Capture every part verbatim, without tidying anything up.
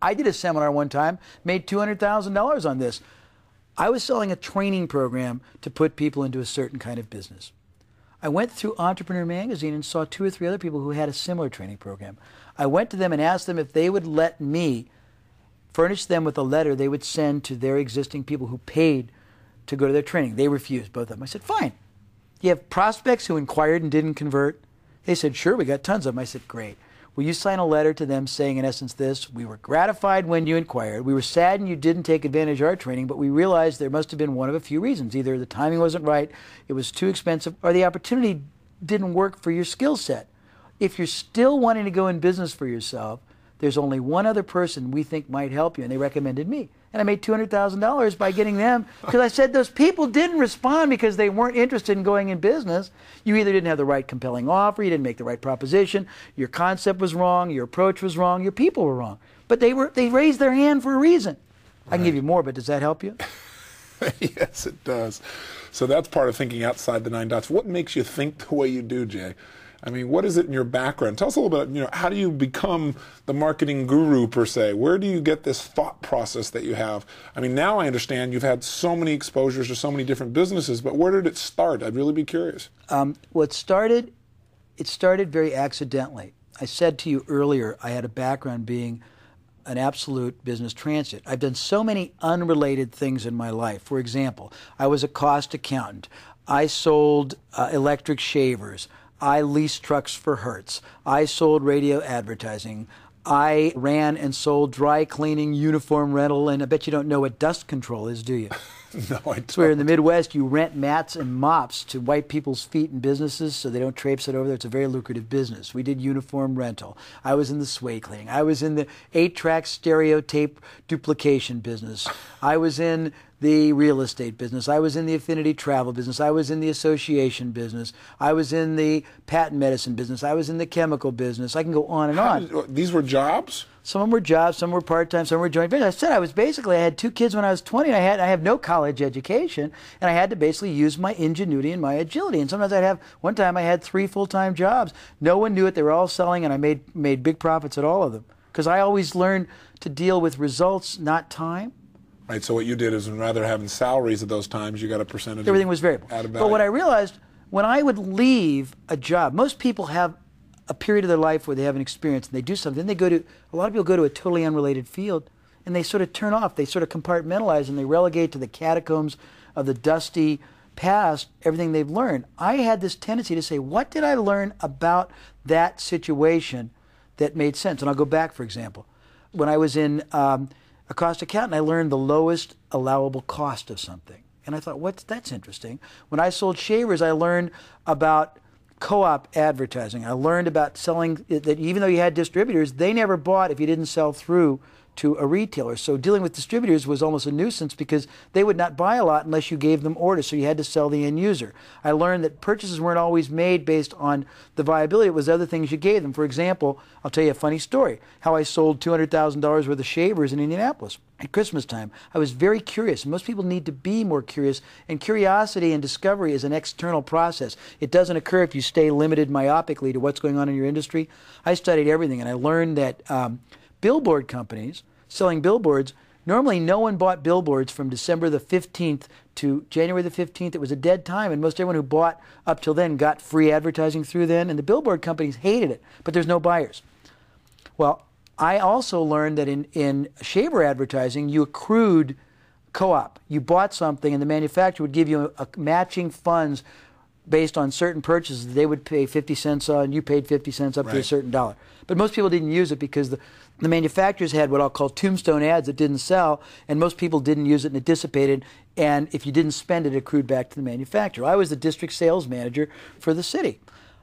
I did a seminar one time, made two hundred thousand dollars on this. I was selling a training program to put people into a certain kind of business. I went through Entrepreneur Magazine and saw two or three other people who had a similar training program. I went to them and asked them if they would let me furnish them with a letter they would send to their existing people who paid to go to their training. They refused, both of them. I said, fine. You have prospects who inquired and didn't convert? They said, sure, we got tons of them. I said, great. Will you sign a letter to them saying, in essence, this: we were gratified when you inquired. We were saddened you didn't take advantage of our training, but we realized there must have been one of a few reasons. Either the timing wasn't right, it was too expensive, or the opportunity didn't work for your skill set. If you're still wanting to go in business for yourself, there's only one other person we think might help you, and they recommended me. And I made two hundred thousand dollars by getting them, because I said those people didn't respond because they weren't interested in going in business. You either didn't have the right compelling offer, you didn't make the right proposition, your concept was wrong, your approach was wrong, your people were wrong. But they were they raised their hand for a reason. Right. I can give you more, but does that help you? Yes, it does. So that's part of thinking outside the nine dots. What makes you think the way you do, Jay? I mean, what is it in your background? Tell us a little bit, you know, how do you become the marketing guru, per se? Where do you get this thought process that you have? I mean, now I understand you've had so many exposures to so many different businesses, but where did it start? I'd really be curious. Um, what started, it started very accidentally. I said to you earlier, I had a background being an absolute business transit. I've done so many unrelated things in my life. For example, I was a cost accountant. I sold uh, electric shavers. I leased trucks for Hertz. I sold radio advertising. I ran and sold dry cleaning, uniform rental, and I bet you don't know what dust control is, do you? No, I don't. It's where in the Midwest you rent mats and mops to wipe people's feet in businesses so they don't traipse it over there. It's a very lucrative business. We did uniform rental. I was in the suede cleaning. I was in the eight-track stereo tape duplication business. I was in the real estate business. I was in the affinity travel business. I was in the association business. I was in the patent medicine business. I was in the chemical business. I can go on and How on. did, these were jobs? Some of them were jobs, some were part-time, some were joint ventures. I said I was basically, I had two kids when I was twenty, and I had I have no college education, and I had to basically use my ingenuity and my agility. And sometimes I'd have, one time I had three full-time jobs. No one knew it, they were all selling, and I made, made big profits at all of them. Because I always learned to deal with results, not time. Right, so what you did is rather having salaries at those times, you got a percentage. Everything was variable. But what I realized, when I would leave a job, most people have a period of their life where they have an experience and they do something. Then they go to, a lot of people go to a totally unrelated field and they sort of turn off, they sort of compartmentalize and they relegate to the catacombs of the dusty past everything they've learned. I had this tendency to say, what did I learn about that situation that made sense? And I'll go back, for example. When I was in um, a cost accountant, I learned the lowest allowable cost of something. And I thought, what's, that's interesting. When I sold shavers, I learned about co-op advertising. I learned about selling, that even though you had distributors, they never bought if you didn't sell through to a retailer. So dealing with distributors was almost a nuisance because they would not buy a lot unless you gave them orders, so you had to sell the end user. I learned that purchases weren't always made based on the viability. It was other things you gave them. For example, I'll tell you a funny story, how I sold two hundred thousand dollars worth of shavers in Indianapolis at Christmas time. I was very curious. Most people need to be more curious, and curiosity and discovery is an external process. It doesn't occur if you stay limited myopically to what's going on in your industry. I studied everything, and I learned that um, billboard companies selling billboards, normally no one bought billboards from December the fifteenth to January the fifteenth. It was a dead time, and most everyone who bought up till then got free advertising through then, and the billboard companies hated it, but there's no buyers. Well, I also learned that in, in shaver advertising, you accrued co-op. You bought something, and the manufacturer would give you a, a matching funds based on certain purchases. They would pay fifty cents on, you paid fifty cents up right. to a certain dollar. But most people didn't use it because the, the manufacturers had what I'll call tombstone ads that didn't sell, and most people didn't use it, and it dissipated, and if you didn't spend it, it accrued back to the manufacturer. I was the district sales manager for the city.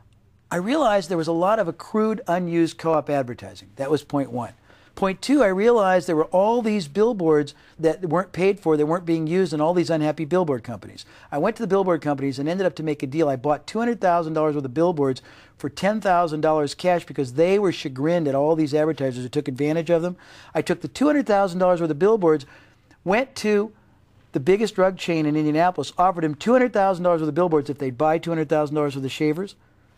I realized there was a lot of accrued, unused co-op advertising. That was point one. Point two, I realized there were all these billboards that weren't paid for, that weren't being used, and all these unhappy billboard companies. I went to the billboard companies and ended up to make a deal. I bought two hundred thousand dollars worth of billboards for ten thousand dollars cash because they were chagrined at all these advertisers who took advantage of them. I took the two hundred thousand dollars worth of billboards, went to the biggest drug chain in Indianapolis, offered them two hundred thousand dollars worth of billboards if they'd buy two hundred thousand dollars worth of shavers.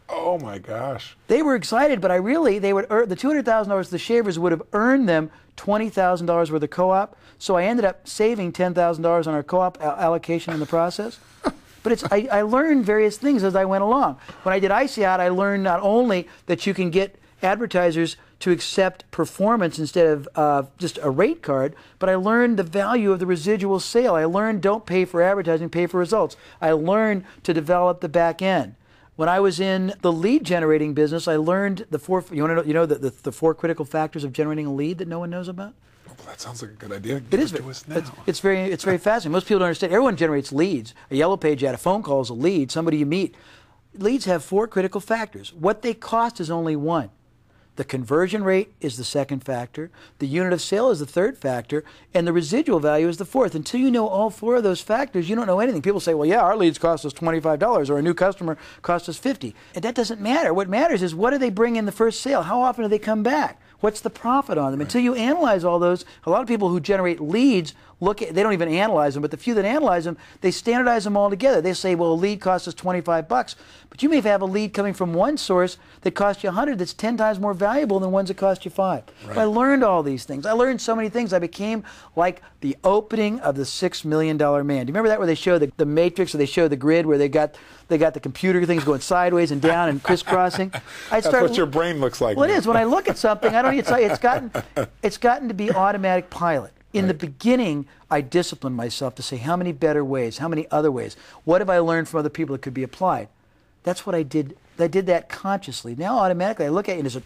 Oh my gosh. They were excited, but I really, they would earn, the two hundred thousand dollars of the shavers would have earned them twenty thousand dollars worth of co-op. So I ended up saving ten thousand dollars on our co-op allocation in the process. But it's, I, I learned various things as I went along. When I did ICEOut, I learned not only that you can get advertisers to accept performance instead of uh, just a rate card, but I learned the value of the residual sale. I learned don't pay for advertising, pay for results. I learned to develop the back end. When I was in the lead generating business, I learned the four, you, want to know, you know the, the, the four critical factors of generating a lead that no one knows about? Well, that sounds like a good idea. Give it is. It to us now. It's, it's very, it's very fascinating. Most people don't understand. Everyone generates leads. A yellow page ad, a phone call is a lead, somebody you meet. Leads have four critical factors. What they cost is only one. The conversion rate is the second factor, the unit of sale is the third factor, and the residual value is the fourth. Until you know all four of those factors, you don't know anything. People say, well, yeah, our leads cost us twenty-five dollars, or a new customer cost us fifty dollars. And that doesn't matter. What matters is what do they bring in the first sale? How often do they come back? What's the profit on them? Right. Until you analyze all those, a lot of people who generate leads look at, they don't even analyze them, but the few that analyze them, they standardize them all together. They say, well, a lead costs us twenty-five bucks, but you may have a lead coming from one source that costs you one hundred that's ten times more valuable than ones that cost you five. Right. I learned all these things. I learned so many things. I became like the opening of the six million dollar man. Do you remember that where they show the, the matrix, or they show the grid where they got they got the computer things going sideways and down and crisscrossing? I started, That's what your brain looks like. Well, now. it is. When I look at something, I don't need to tell you, it's gotten, it's gotten to be automatic pilot. In right. the beginning, I disciplined myself to say, how many better ways, how many other ways? What have I learned from other people that could be applied? That's what I did. I did that consciously. Now, automatically, I look at it and there's a...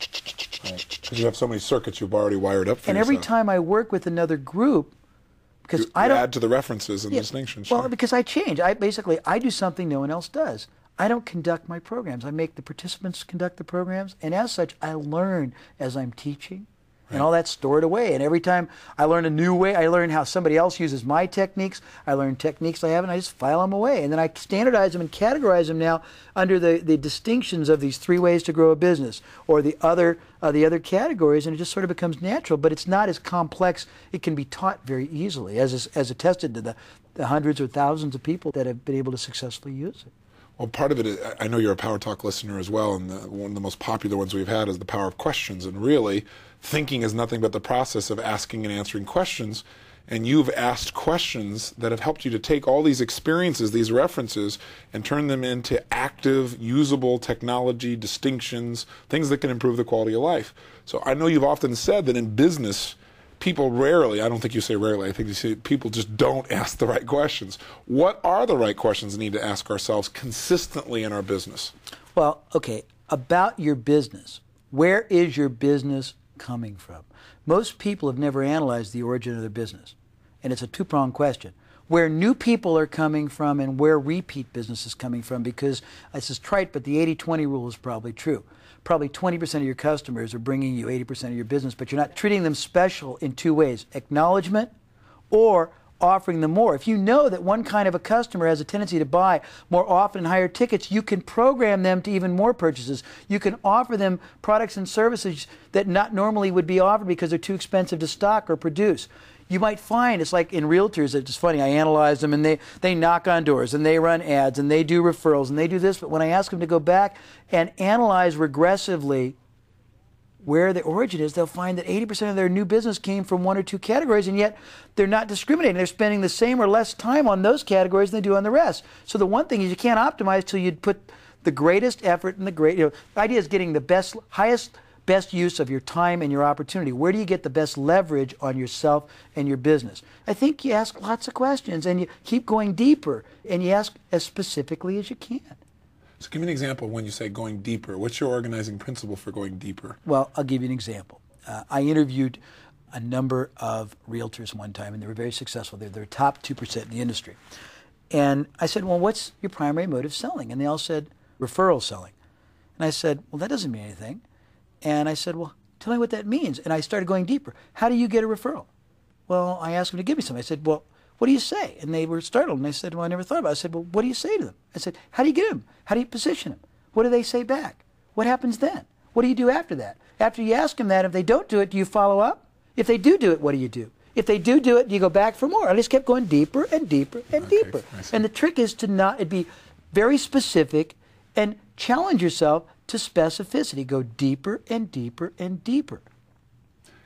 Because you have so many circuits you've already wired up for And yourself. every time I work with another group, because you, I you don't... add to the references and yeah, distinctions. Well, sure. because I change. I basically, I do something no one else does. I don't conduct my programs. I make the participants conduct the programs, and as such, I learn as I'm teaching. And all that's stored away. And every time I learn a new way, I learn how somebody else uses my techniques. I learn techniques I have, and I just file them away. And then I standardize them and categorize them now under the, the distinctions of these three ways to grow a business, or the other uh, the other categories, and it just sort of becomes natural. But it's not as complex. It can be taught very easily, as is, as attested to the, the hundreds or thousands of people that have been able to successfully use it. Well, part of it is, I know you're a Power Talk listener as well, and the, one of the most popular ones we've had is the power of questions. And really, thinking is nothing but the process of asking and answering questions. And you've asked questions that have helped you to take all these experiences, these references, and turn them into active, usable technology, distinctions, things that can improve the quality of life. So I know you've often said that in business, people rarely, I don't think you say rarely, I think you say people just don't ask the right questions. What are the right questions we need to ask ourselves consistently in our business? Well, okay, about your business. Where is your business coming from? Most people have never analyzed the origin of their business. And it's a two-pronged question. Where new people are coming from and where repeat business is coming from, because this is trite, but the eighty twenty rule is probably true. Probably twenty percent of your customers are bringing you eighty percent of your business, but you're not treating them special in two ways: acknowledgement or offering them more. If you know that one kind of a customer has a tendency to buy more often and higher tickets, you can program them to even more purchases. You can offer them products and services that not normally would be offered because they're too expensive to stock or produce. You might find, it's like in realtors, it's funny, I analyze them and they, they knock on doors and they run ads and they do referrals and they do this, but when I ask them to go back and analyze regressively where the origin is, they'll find that eighty percent of their new business came from one or two categories, and yet they're not discriminating. They're spending the same or less time on those categories than they do on the rest. So the one thing is you can't optimize till you put the greatest effort and the great, you know, the idea is getting the best, highest, best use of your time and your opportunity. Where do you get the best leverage on yourself and your business? I think you ask lots of questions and you keep going deeper and you ask as specifically as you can. So give me an example when you say going deeper. What's your organizing principle for going deeper? Well, I'll give you an example. Uh, I interviewed a number of realtors one time, and they were very successful. They're the top two percent in the industry. And I said, well, what's your primary mode of selling? And they all said, referral selling. And I said, well, that doesn't mean anything. And I said, well, tell me what that means. And I started going deeper. How do you get a referral? Well, I asked them to give me some. I said, well, what do you say? And they were startled. And I said, well, I never thought about it. I said, well, what do you say to them? I said, how do you get them? How do you position them? What do they say back? What happens then? What do you do after that? After you ask them that, if they don't do it, do you follow up? If they do do it, what do you do? If they do do it, do you go back for more? I just kept going deeper and deeper and okay, deeper. And the trick is to not, it'd be very specific and challenge yourself to specificity. Go deeper and deeper and deeper.